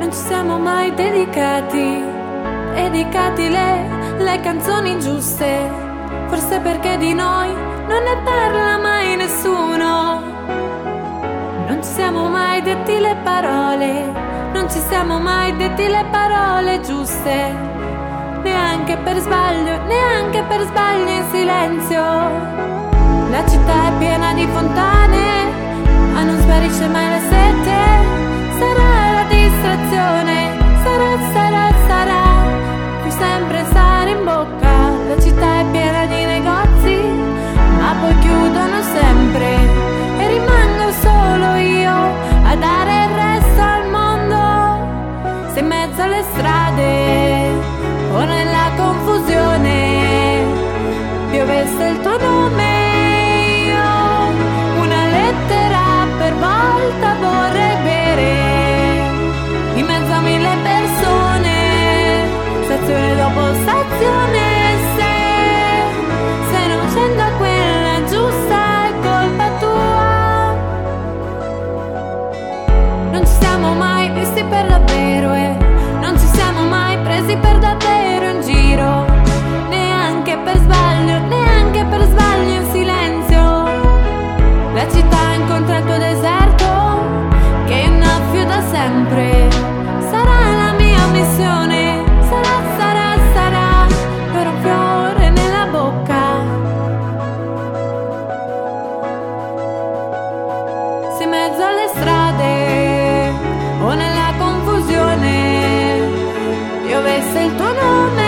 non ci siamo mai dedicati le canzoni giuste, forse perché di noi non ne parla mai nessuno. Non ci siamo mai detti le parole, non ci siamo mai detti le parole giuste, neanche per sbaglio in silenzio. La città è piena di fontane, ma non sparisce mai la sete. Sarà la distrazione, sarà più sempre stare in bocca. La città è piena di negozi, ma poi chiudono sempre e rimango solo io a dare il resto al mondo. Se in mezzo alle strade o nella confusione piovesse il tuo nome, io una lettera per volta vorrei bere in mezzo a mille persone, stazione dopo stazione. Se non scendo a quella giusta è colpa tua. Non ci siamo mai visti per davvero e non ci siamo mai presi per davvero in giro, neanche per sbaglio in silenzio. La città incontra il tuo deserto che innaffio da sempre. Sarà la mia missione, sarà per un fiore nella bocca. Se in mezzo alle strade o nella confusione piovesse il tuo nome,